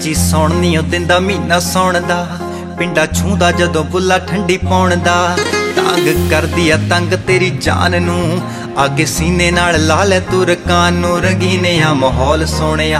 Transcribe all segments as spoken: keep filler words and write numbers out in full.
ਕੱਚੀ ਸੌਣ ਨੀ ਉਹ ਦਿੰਦਾ ਮਹੀਨਾ ਸੌਣ ਦਾ, ਪਿੰਡਾ ਛੂੰਦਾ ਜਦੋਂ ਬੁੱਲਾ ਠੰਡੀ ਪਾਉਣ ਦਾ। ਤੰਗ ਕਰਦੀ ਆ ਤੰਗ ਤੇਰੀ ਜਾਨ ਨੂੰ, ਆਗੇ ਸੀਨੇ ਨਾਲ ਲਾ ਲੈ ਤੂੰ ਰਕਾਨ ਨੂੰ। ਰੰਗੀਨੇ ਆ ਮਾਹੌਲ ਸੋਹਣਿਆ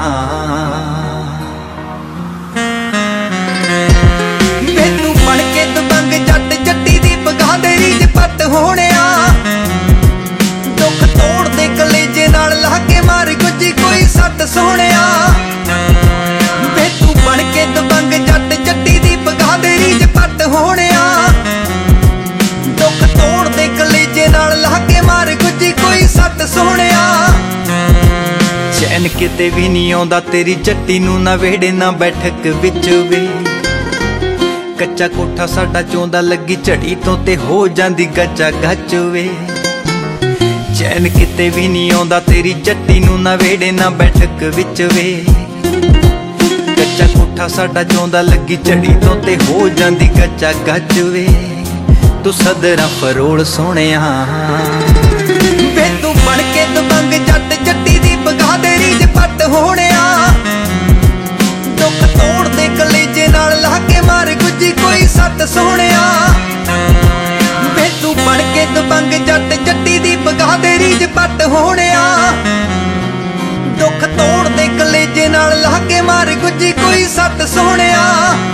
ਵੇ ਤੂੰ ਬਣ ਕੇ ਦਬੰਗ ਜੱਟ ਜੱਟੀ ਦੀ ਪਗਾਹ ਦੇ ਰੀਝ ਪੱਟ ਹੋਣਿਆ। ਦੁੱਖ ਤੋੜ ਦੇ ਕਲੇਜੇ ਨਾਲ ਲਾ ਕੇ ਮਾਰ ਗੁੱਜੀ ਕੋਈ ਸੱਟ ਸੋਹਣਿਆ। ਵੇ ਤੂੰ ਬਣ ਕੇ ਦਬੰਗ ਜੱਟ ਜੱਟੀ ਦੀ ਪਗਾਹ ਦੇ ਰੀਝ ਪੱਟ ਹੋਣਿਆ। ਦੁੱਖ ਤੋੜ ਦੇ ਕਲੇਜੇ ਨਾਲ ਲਾ ਕੇ ਮਾਰ ਗੁੱਜੀ ਕੋਈ ਸੱਟ ਸੋਹਣਿਆ। ਚੈਨ ਕਿਤੇ ਵੀ ਨਹੀਂ ਆਉਂਦਾ ਤੇਰੀ ਜੱਟੀ ਨੂੰ, ਨਾ ਵਿਹੜੇ ਨਾ ਬੈਠਕ ਵਿੱਚ ਵੇ। ਕੱਚਾ ਕੋਠਾ ਸਾਡਾ ਚੋਂਦਾ ਲੱਗੀ ਝੜੀ ਤੋਂ ਤੇ ਹੋ ਜਾਂਦੀ ਗੱਚਾ ਗੱਚ ਵੇ। ਚੈਨ ਕਿਤੇ ਵੀ ਨਹੀਂ ਆਉਂਦਾ ਤੇਰੀ ਜੱਟੀ ਨੂੰ, ਨਾ ਵਿਹੜੇ ਨਾ ਬੈਠਕ ਵਿੱਚ ਵੇ। ਕੱਚਾ ਕੋਠਾ ਸਾਡਾ ਚੋਂਦਾ ਲੱਗੀ ਝੜੀ ਤੋਂ ਤੇ ਹੋ ਜਾਂਦੀ ਗੱਚਾ ਗੱਚ ਵੇ। ਤੂੰ ਸਦਰਾਂ ਫਰੋਲ ਸੋਹਣਿਆ ਵੇ ਤੂੰ ਬਣ ਕੇ ਦਬੰਗ ਜੱਟ ਜੱਟੀ ਦੀ ਪਗਾਹ ਦੇ ਰੀਝ ਪੱਟ ਹੋਣਿਆ। ਦੁੱਖ ਤੋੜ ਦੇ ਕਲੇਜੇ ਨਾਲ ਲਾ ਕੇ ਮਾਰ ਗੁੱਜੀ ਕੋਈ ਸੱਟ ਸੋਹਣਿਆ। ਵੇ ਤੂੰ ਬਣ ਕੇ ਦਬੰਗ ਜੱਟ ਜੱਟੀ ਦੀ ਪਗਾਹ ਦੇ ਰੀਝ ਪੱਟ ਹੋਣਿਆ। ਦੁੱਖ ਤੋੜ ਦੇ ਕਲੇਜੇ ਨਾਲ ਲਾ ਕੇ ਮਾਰ ਗੁੱਜੀ ਕੋਈ ਸੱਟ ਸੋਹਣਿਆ।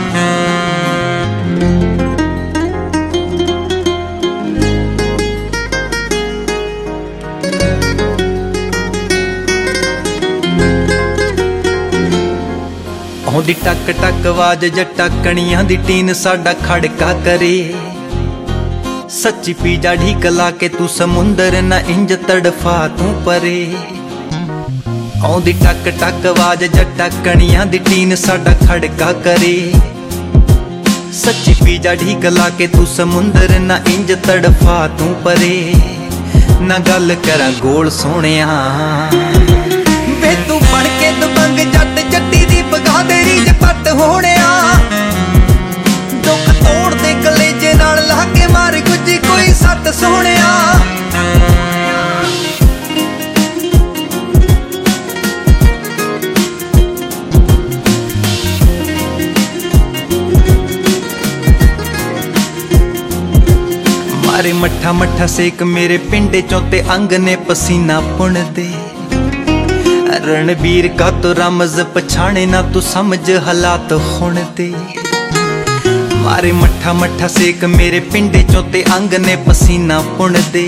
ਆਉਂਦੀ ਟੱਕ ਟੱਕ ਆਵਾਜ਼ ਜੱਟਾ ਕਣੀਆਂ ਦੀ ਟੀਨ ਸਾਡਾ ਖੜਕਾ ਕਰੇ। ਸੱਚੀ ਪੀਜਾ ਢੀਕ ਲਾ ਕੇ ਤੂੰ ਸਮੁੰਦਰ ਨਾ ਇੰਜ ਤੜਫਾ ਤੂੰ ਪਰੇ। ਆਉਂਦੀ ਟੱਕ ਟੱਕ ਆਵਾਜ਼ ਜੱਟਾ ਕਣੀਆਂ ਦੀ ਟੀਨ ਸਾਡਾ ਖੜਕਾ ਕਰੇ। ਸੱਚੀ ਪੀਜਾ ਢੀਕ ਲਾ ਕੇ ਤੂੰ ਸਮੁੰਦਰ ਨਾ ਇੰਜ ਤੜਫਾ ਤੂੰ ਪਰੇ। ਨਾ ਗੱਲ ਕਰਾਂ ਗੋਲ ਸੋਹਣਿਆ ਵੇ ਤੂੰ ਬਣ ਕੇ ਦਬੰਗ ਜੱਟ ਜੱਟੀ ਦੀ ਪਗਾਹ ਦੇ ਰੀਝ ਪੱਟ ਹੋਣਿਆ। ਦੁੱਖ ਤੋੜ ਦੇ ਕਲੇਜੇ ਨਾਲ ਲਾ ਕੇ ਮਾਰ ਗੁੱਜੀ ਕੋਈ ਸੱਟ ਸੋਹਣਿਆ। ਮਾਰੇ ਮੱਠਾ ਮੱਠਾ ਸੇਕ ਮੇਰੇ ਪਿੰਡੇ ਚੋਂ ਤੇ ਅੰਗ ਨੇ ਪਸੀਨਾ ਪੁਣਦੇ। ਰਣਬੀਰ ਕਾ ਤੋ ਰਮਜ਼ ਪਛਾਣੇ ਨਾ ਤੂੰ ਸਮਝ ਹਾਲਾਤ ਹੁਣ ਦੇ। ਮਾਰੇ ਮੱਠਾ ਮੱਠਾ ਸੇਕ ਮੇਰੇ ਪਿੰਡੇ ਚੋਂ ਤੇ ਅੰਗ ਨੇ ਪਸੀਨਾ ਪੁਣਦੇ।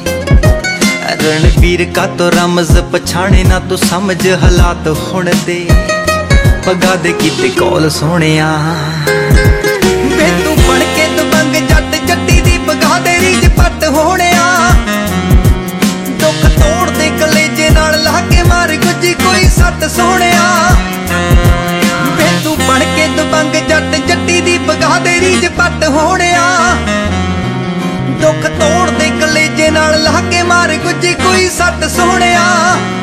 ਰਣਬੀਰ ਕਾ ਤੋ ਰਮਜ਼ ਪਛਾਣੇ ਨਾ ਤੂੰ ਸਮਝ ਹਾਲਾਤ ਹੁਣ ਦੇ। ਪਗਾ ਦੇ ਕੀਤੇ ਕੋਲ ਸੋਹਣਿਆ ਵੇ ਤੂੰ ਬਣ ਕੇ ਦਬੰਗ ਜੱਟ ਜੱਟੀ ਦੀ ਪਗਾਹ ਦੇ ਰੀਝ ਪੱਟ ਹੋਣਿਆ। ਦੁੱਖ ਤੋੜ ਦੇ ਕਲੇਜੇ ਨਾਲ ਲਾ ਕੇ ਮਾਰ ਗੁੱਜੀ ਕੋਈ ਸੱਟ ਸੋਹਣਿਆ। ਵੇ ਤੂੰ ਬਣ ਕੇ ਦਬੰਗ ਜੱਟ ਜੱਟੀ ਦੀ ਪਗਾਹ ਦੇ ਰੀਝ ਪੱਟ ਹੋਣਿਆ। ਦੁੱਖ ਤੋੜ ਦੇ ਕਲੇਜੇ ਨਾਲ ਲਾ ਕੇ ਮਾਰ ਗੁੱਜੀ ਕੋਈ ਸੱਟ ਸੋਹਣਿਆ।